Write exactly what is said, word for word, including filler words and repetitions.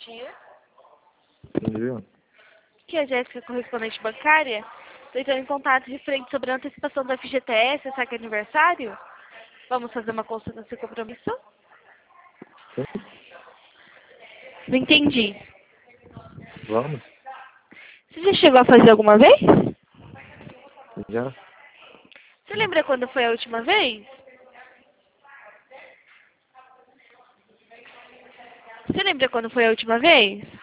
dia. Bom dia. Aqui é a Jéssica, correspondente bancária. Estou entrando em contato referente sobre a antecipação do F G T S, saque aniversário. Vamos fazer uma consulta sem compromisso? Sim, Não entendi. vamos. Você já chegou a fazer alguma vez? Já? Você lembra quando foi a última vez? Você lembra quando foi a última vez?